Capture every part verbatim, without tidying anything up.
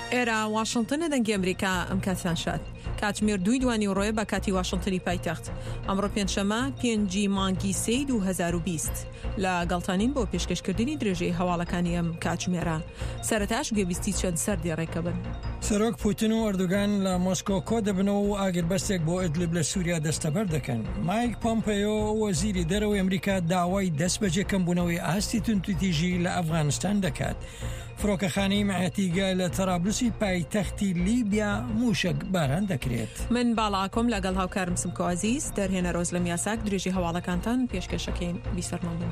ئێرە واشنگتنە دەنگی ئەمریکا ئەم کاتیان شاد کاتژمێر دوی دوانی ڕۆیە بە کاتی واشنگتنی پایتەخت ئەمڕۆ پێنجشەمە پێنجی مانگی سێ دوو هەزار و بیست لە گەڵتانین بۆ پێشکەشکردنی درێژەی هەواڵەکانی ئەم کاتژمێرە سەرەتاش گوێبیستی چەند سەردی ڕێکەبن. سەرۆک پوتین و ئەردوگان لە مۆسکۆ کۆ دەبنەوە و ئاگربەستێک بۆ ئیدلیب لە سووریا دەستەبەر دەکەن. مایک پۆمپیۆ وەزیری دەرەوەی ئەمریکا داوای دەستبەجێکەمبوونەوەی ئاستی تونتوتیژی لە ئەفغانستان دەکات. فڕۆکەخانەی مەعەتیگە لە تەرابلوسی پایتەختی لیبیا موشک باران دەکرێت. من باڵاکۆم لەگەڵ هاوکارم سمکۆ عەزیز دەرهێنە ڕۆز لە میاساک درێژی هەواڵەکانتان پێشکەشەکەین بیسەرمەبن.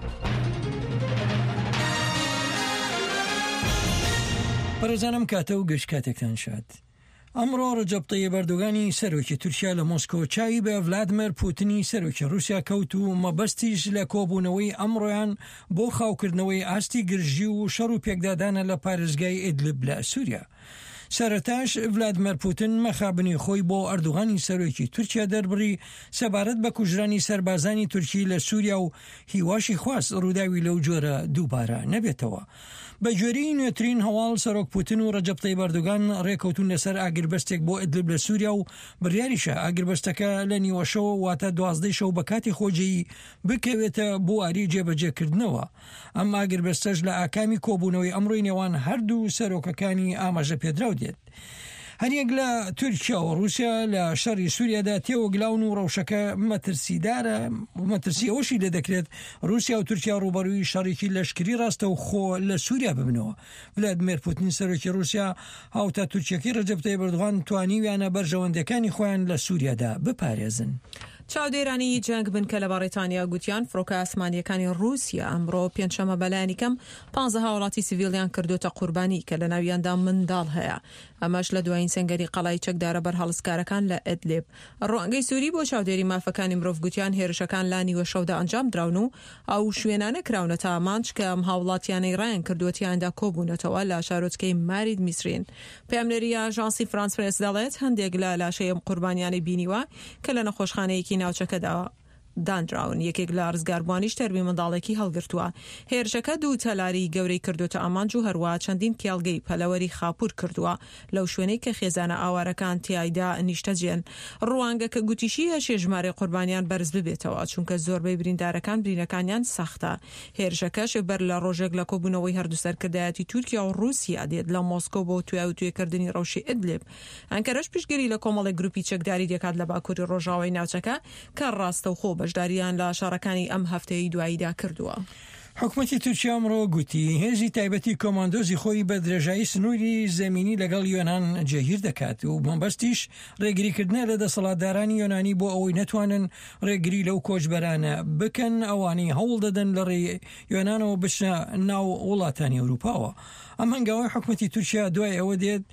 بەڕێزانم کاتە و گەشت کاتێکتان شاد. ئەمڕۆ ڕەجەب تەیب ئەردۆغانی سەرۆکی تورکیا لە مۆسکۆ چاوی بە ڤلادیمیر پوتینی سەرۆکی رووسیا کەوت و مەبەستیش لە کۆبوونەوەی ئەمڕۆیان بۆ خاوکردنەوەی ئاستی گرژی و شەڕ و پێکدادانە لە پارێزگای ئیدلیب لە سووریا. سەرەتاش ڤلادیمیر پوتین مەخابنی خۆی بۆ ئەردوغانی سەرۆکی تورکیا دەربڕی سەبارەت بە کوژرانی سەربازانی تورکی لە سووریا و هیواشی خواست ڕووداوی لەو جۆرە دووبارە نەبێتەوە. بە گوێرەی نوێترین هەواڵ سەرۆک پوتین و ڕەجەب تەیب ئەردوغان ڕێکەوتون لەسەر ئاگربەستێک بۆ ئیدلیب لە سووریا و بڕیاریشە ئاگربەستەکە لە نیوەشەوە واتە دوازدەی شەو بە کاتی خۆجەیی بکەوێتە بۆ ئاری جێبەجێکردنەوە. ئەم ئاگربەستەش لە ئاکامی کۆبوونەوەی ئەمڕۆی نێوان هەردوو سەرۆکەکانی ئاماژە پێدراو دێت. هەریەک لە تورکیا و رووسیا لە شەڕی سووریادا تێوەگلاون و ڕەوشەکە مەترسیدارە مەترسی ئەوشی لێ دەکرێت رووسیا و تورکیا ڕوبەرووی شەڕێکی لەشکری ڕاستە و خۆ لە سووریا ببنەوە. ڤلادیمیر پوتین سەرۆکی رووسیا هاوتا تورکیەکەی ڕەجەب تەیب ئەردوغان توانیویانە بەرژەوەندەکانی خۆیان لە سووریادا بپارێزن. چاودێرانی جەنگ بن کە لە بەڕێتانیا گوتیان فڕۆکە ئاسمانیەکانی رووسیا ئەمڕۆ پێنجشەمە بەلایانی کەم پانزدە وڵاتی سیڤیلیان کردوتە قوربانی کە لە ناویاندا منداڵ هەیە. ئەمەش لە دوایین سنگەری قەڵای چەکدارە بەر هەڵسکارەکان لە ئیدلیب. ڕوانگەی سووری بۆ چاودێری مافەکانی مرۆڤ گوتیان هێرشەکان لانی وەشەودا ئەنجام دراون و ئەو شوێنانە کراونەتە ئامانج کە ئەم هاوڵاتیانەی ڕایان کردووەتیاندا کۆبوونەتەوە لە شارۆچکەی مارید میسرین. پێمنەری ئاژانسی فرانس پرێس دەڵێت هەندێک لە لاشەی ئەم قوربانیانی بینیوە کە لە نەخۆشخانەیەکی ناوچەکەدا دانراون. یەکێک لە ڕزگاربوانیش تەربی منداڵێکی هەڵگرتووە. هێرشەکە دوو تەلاری گەورەی کردوتە ئامانج و هەروە چەندین کێڵگەی پەلەوەری خاپور کردووە لەو شوێنەی کە خێزانە ئاوارەکان تیایدا نیشتەجێن. ڕوانگەکە گوتیشیە شێژمارە قوربانیان بەرز ببێتەوە چونکە زۆربەی بریندارەکان برینەکانیان سەختە. هێرشەکەش بەر لە ڕۆژێک لە کۆبوونەوەی هەردوو سەرکردایەتی تورکیا و رووسیا دێت لە مۆسکۆ بۆ توێکردنی ڕەوشی ئیدلیب. ئەنکەرەش پشتگیری لە کۆمەڵێک گروپی چەکداری دەکات لە باکووری ڕۆژاوای ناوچەکە کە ڕاستە و خۆ بەشداریان لە شارەکانی ئەم هەفتەی دواییدا کردووە. حکوومەتی تورکیا ئەمڕۆ گوتی هێزی تایبەتی کۆماندۆزی خۆی بە درێژایی سنووری زەمینی لەگەڵ یۆنان جێگیر دەکات و مەبەستیش ڕێگریکردنە لە دەسەڵاتدارانی یۆنانی بۆ ئەوەی نەتوانن ڕێگری لەو کۆچبەرانە بکەن ئەوانەی هەوڵ دەدەن لە ڕێ یۆنانەوە بچنە ناو وڵاتانی ئەوروپاوە. ئەم هەنگاوەی حکوومەتی تورکیا دوای ئەوە دێت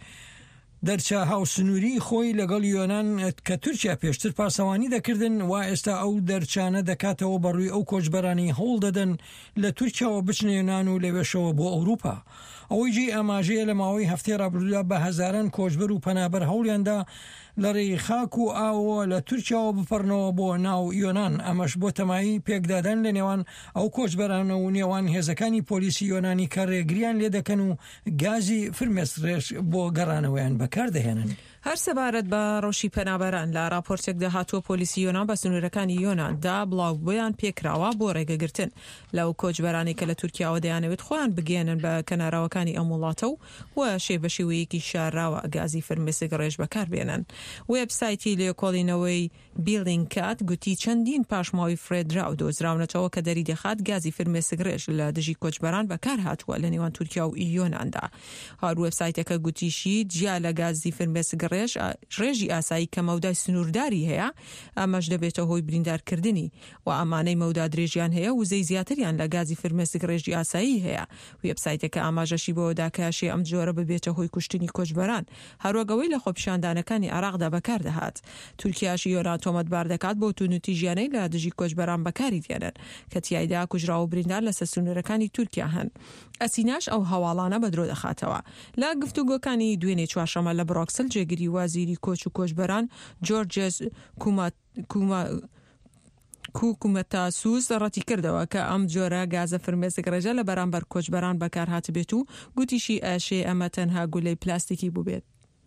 دەرچە هاوسنووری خۆی لەگەڵ یۆنان کە تورکیا پێشتر پاسەوانی دەکردن و ئێستا ئەو دەرچانە دەکاتەوە بەڕووی ئەو کۆچبەرانی هەوڵ دەدەن لە تورکیاوە بچنە یۆنان و لەوێشەوە بۆ ئەوروپا. ئەوەی جێ ئاماژەیە لە ماوەی هەفتەی ڕابردوودا بە هەزاران کۆچبەر و پەنابەر هەوڵیاندا لە ڕێی خاک و ئاوە لە تورکیاوە بپەڕنەوە بۆ ناو یۆنان. ئەمەش بۆ تەمایی پێکدادان لە نێوان ئەو کۆچبەرانە و نێوان هێزەکانی پۆلیسی یۆنانی کە ڕێگریان لێ دەکەن و گازی فرمێسرێش بۆ گەڕانەوەیان بەکاردەهێنن. هەر سەبارەت بە ڕۆشی پەنابەران لە راپۆرتێک داهاتوە پۆلیسی یۆنان بە سنوورەکانی یۆناندا بڵاوبوویان پێکراوە بۆ ڕێگەگرتن لەو کۆچبەرانی کە لە تورکیاوە دەیانەوێت خۆیان بگێنن بە کەناراوەکانی ئەم وڵاتە و و شێبەشێوەیەکی شاراوە گازی فرمێسک ڕێژ بەکاربێنن. وێبسایتی لێکۆڵینەوەی بیلینگکات گوتی چەندین پاشماوی فرێدراو دۆزراونەتەوە کە دەری دەخات گازی فرمێسک ڕێژ لە دژی کۆچبەران بەکار هاتووە لە نێوان تورکیا و یۆناندا. هەر وێبسایتەکە گوتیشی جیا لە گازی فرمێسک ڕێژ ڕێژی ئاسایی کە مەودای سنوورداری هەیە ئەمەش دەبێتە هۆی بریندارکردنی و ئەمانەی مەودا درێژیان هەیە وزەی زیاتریان لە گازی فرمێسک ڕێژی ئاسایی هەیە. وێبسایتەکە ئاماژەشی بۆ داکاشی ئەم جۆرە ببێتە هۆی کوشتنی کۆچبەران هەروەگەوەی لە خۆپیشاندانەکانی عێراقدا بەکاردەهات. تورکیاش یۆنان تۆمەتبار دەکات بۆ تونوتیژیانەی لە دژی کۆچبەران بەکاری دێنن کە تیایدا کوژرا و بریندار لەسەر سنوورەکانی تورکیا هەن. ئەسیناش ئەو هەواڵانە بەدرۆ دەخاتەوە. لە گفتوگۆکانی دوێنێ چوارشەمە لە بڕۆکسل جێگیری وازیری کۆچ و کۆچبەران جۆرجس کوما حکوومەتە سووس ڕەتی کردەوە کە ئەم جۆرە گازە فرمێسک ڕێژە لە بەرامبەر کۆچبەران بەکارهات بێت و گوتیشی ئاشێ ئەمە تەنها گولەی پلاستیکی بوو بێت.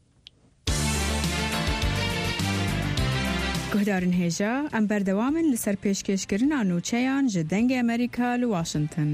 گهدارن هێژە ئەم بەردەوامن لەسەر پێشکەشکردنا نوچەیان ji dengê Amerîka li Washington.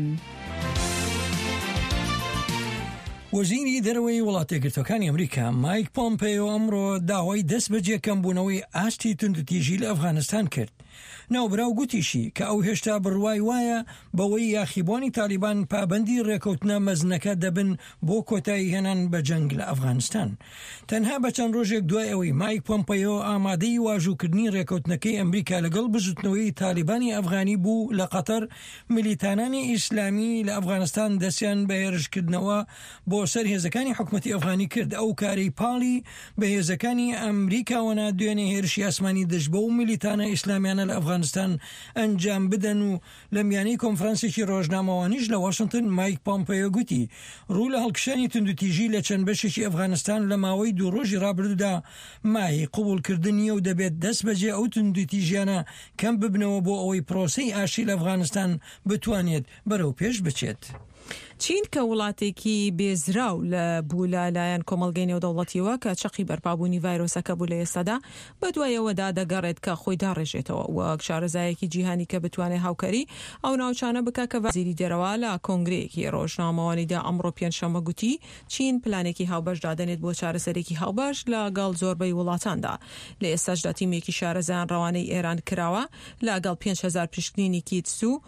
وەزیری دەرەوەی وڵاتە یەکگرتووەکانی ئەمریکا مایک پۆمپێۆ ئەمڕۆ داوای دەست بەجێ کەمبوونەوەی ئاستی توندوتیژی لە ئەفغانستان کرد. ناوبراو گوتیشی کە ئەو هێشتا بڕوای وایە بەوەی یاخیبوانی تالیبان پابەندی ڕێکەوتنە مەزنەکە دەبن بۆ کۆتایی هێنان بە جەنگ لە ئەفغانستان. تەنها بە چەند ڕۆژێک دوای ئەوەی مایک پۆمپێۆ ئامادەی واژووکردنی ڕێکەوتنەکەی ئەمریکا لەگەڵ بژوتنەوەی تالیبانی ئەفغانی بوو لە قەتەر میلیتانانی ئیسلامی لە ئەفغانستان دەستیان بە هێرشکردنەوە بۆ سەر هێزەکانی حکوومەتی ئەفغانی کرد. ئەو کاری پاڵی بە هێزەکانی ئەمریکاوەنا دوێنێ هێرشی ئاسمانی دژ بە و میلیتانە ئیسلامیانە لە ئەفغانستان ئەنجام بدەن و لە میانەی کۆنفرانسێکی ڕۆژنامەوانیش لە واشنگتن مایک پۆمپێۆ گوتی ڕوو لە هەڵکشانی توندوتیژی لە چەند بەشێکی ئەفغانستان لە ماوەی دوو ڕۆژی ڕابردوودا مای قبولکردنیە و دەبێت دەست بەجێ ئەو توندوتیژیانە کەم ببنەوە بۆ ئەوەی پرۆسەی ئاشی لە ئەفغانستان بتوانێت بەرەو پێش بچێت. چین کە وڵاتێکی بێزراو لە بوو لەلایەن کۆمەڵگەی نێودەوڵەتیەوە کە چەقی بەرپابوونی ڤایرۆسەکە بوو لە ئێستادا بە دوایەوەدا دەگەڕێت کە خۆی داڕێژێتەوە وەک شارەزایەکی جیهانی کە بتوانێت هاوکەری ئەو ناوچانە بکە کە وەزیری دەرەوە لە کۆنگرەیەکی ڕۆژنامەوانیدا ئەمڕۆ پێنجشەممە گوتی چین پلانێکی هاوبەش دادەنێت بۆ چارەسەرێکی هاوبەش لەگەڵ زۆربەی وڵاتاندا. لە ئێستاشدا تیمێکی شارەزایان ڕەوانەی ئێران کراوە لەگەڵ پێنج هەزار پشکنینی کیتس و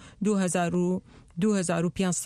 دوو هەزار و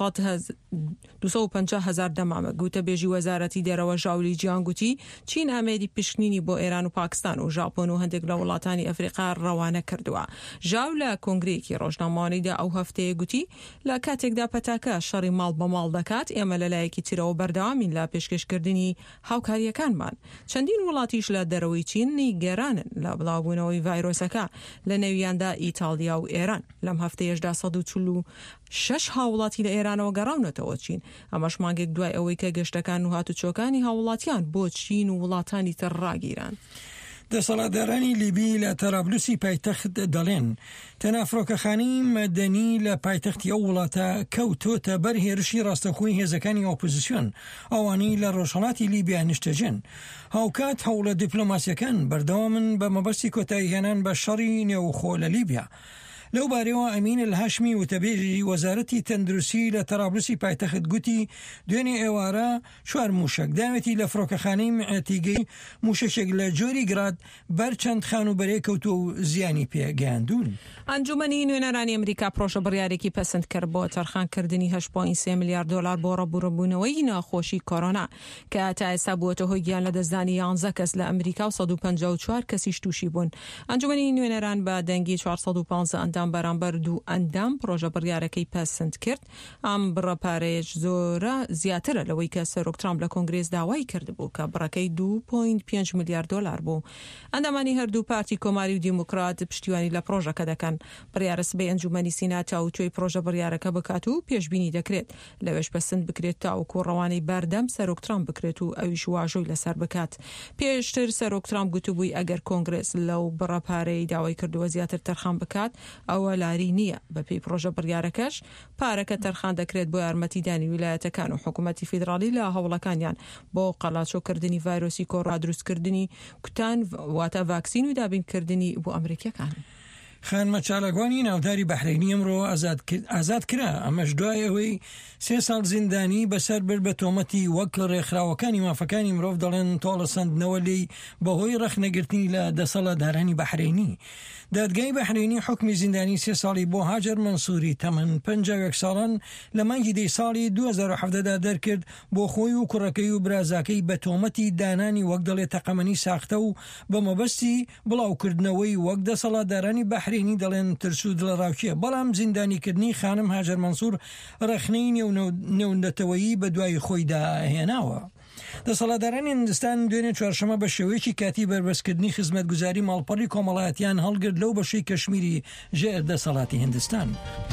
دووسەد و پەنجا هەزار دەمامە. گوتە بێژی وەزارەتی دەرەوە ژاولی جیان گوتی چین ئامێری پشکنینی بۆ ئێران و پاکستان و ژاپۆن و هەندێک لە وڵاتانی ئەفریقا ڕەوانە کردووە. ژاو لە کۆنگرەیەکی ڕۆژنامەوانیدا ئەو هەفتەیە گوتی لە کاتێکدا پەتاکە شەڕی ماڵ بە ماڵ دەکات ئێمە لەلایەکی ترەوە بەردەوامین لە پێشکەشکردنی هاوکاریەکانمان. چەندین وڵاتیش لە دەرەوەی چین نیگەرانن لە بڵاوبوونەوەی ڤایرۆسەکە لە نێویاندا ئیتالیا و ئێران. لەم هەفتەیەشدا سەد و چل و شەش هاوڵاتی لە ئێرانەوە گەڕاونەتەوە چین. ئەمەش مانگێک دوای ئەوەی کە گەشتەکان و هاتوچۆکانی هاوڵاتیان بۆ چین و وڵاتانی تر ڕاگیران. دەسەڵاتدارانی لیبی لە تەرابلوسی پایتەخت دەڵێن تەنافرۆکەخانەی مەدەنی لە پایتەختی ئەو وڵاتە کەوتۆتە بەر هێرشی ڕاستەخۆی هێزەکانی ئۆپۆزیسیۆن ئەوانەی لە ڕۆژهەڵاتی لیبیا نیشتەجێن. هاوکات هەوڵە دیپلۆماسیەکان بەردەوامن بە مەبەستی کۆتایی هێنان بە شەڕی نێوخۆ لە لیبیا. لەو بارەوە ئەمین الهاشمی وتەبێژی وەزارەتی تەندروستی لە تەرابلوسی پایتەخت گوتی دوێنێ ئێوارە چوار موشک داوێتی لە فڕۆکەخانەی معتیگەی موشەشێک لە جۆری گراد بەر چەند خان و بەرێ کەوتو و زیانی پێگەیاندون. ئەنجومەنی نوێنەرانی ئەمریکا پرۆژە بڕیارێکی پەسەند کرد بۆ تەرخانکردنی هەشت پۆینت سێ میلیارد دۆلار بۆ ڕەبوورەبوونەوەی ناخۆشی کۆرۆنا کە تا ئێستا بووەتە هۆی گیان لە دەستدانی یانزە کەس لە ئەمریکا و سەد و پەنجا و چوار کەسیش تووشی بوون. ئەنجومەنی نوێنەران بە دەنگی چوارسەد و پانزە ئەندام بەرامبەر دوو ئەندام پرۆژە بڕیارەکەی پەسەند کرد. ئەم بڕەپارەیەش زۆرە زیاترە لەوەی کە سەرۆک ترامپ لە کۆنگرێس داوای کردبوو کە بڕەکەی دوو پۆینت پێنج میلیارد دۆلار بوو. ئەندامانی هەردوو پارتی کۆماری و دیموکرات پشتیوانی لە پرۆژەکە دەکەن. بڕیارە سبەی ئەنجومەنی سیناتە و توێی پرۆژە بڕیارەکە بکات و پێشبینی دەکرێت لەوێش پەسەند بکرێت تاوەکو ڕەوانەی بەردەم سەرۆک ترامپ بکرێت و ئەویش واژۆی لەسەر بکات. پێشتر سەرۆک ترامپ گوتبووی ئەگەر کۆنگرێس لەو بڕەپارەی داوای کردووە زیاتر تەرخان بکات ئەوە لاری نییە. بەپێی پرۆژە بڕیارەکەش پارەکە تەرخان دەکرێت بۆ یارمەتیدانی ویلایەتەکان و حکوومەتی فیدرالی لە هەوڵەکانیان بۆ قەڵاچۆکردنی ڤایرۆسی کۆڕۆنا دروستکردنی کوتان واتە ڤاکسین و دابینکردنی بۆ ئەمریکیەکان. خانمە چالاگوانی ناوداری بەحرینی ئەمڕۆ ئازاد کرا. ئەمەش دوای ئەوەی سێ ساڵ زیندانی بەسەر بر بە تۆمەتی وەک ڕێکخراوەکانی مافەکانی مرۆڤ دەڵێن تۆڵە سندنەوە لی بەهۆی ڕەخنەگرتنی لە دەسەڵاتدارانی بەحرینی. دادگای بەحرینی حکمی زیندانی سێ ساڵی بۆ هاجر منسووری تەمەن پەنجا و یەک ساڵان لە مانگی دەی ساڵی دوو هەزار و حەڤدەدا دەرکرد بۆ خۆی و کوڕەکەی و برازاکەی بە تۆمەتی دانانی وەک دەڵێت تەقەمەنی ساختە و بە مەبەستی بڵاوکردنەوەی وەک دەسەڵاتدارانی بەحرینی دەڵێن ترس و دڵەڕاوچیە. بەڵام زیندانیکردنی خانم هاجر منسوور ڕەخنەی نێونەتەوەیی بە دوای خۆیدا هێناوە. دەسەڵاتدارانی هیندستان دوێنێ چوارشەمە بە شێوەیەکی کاتی بربەستکردنی خزمەتگوزاری ماڵپەڕی کۆمەڵایەتیان هەڵگرت لەو بەشەی کەشمیری ژێر دەسەڵاتی هیندستان.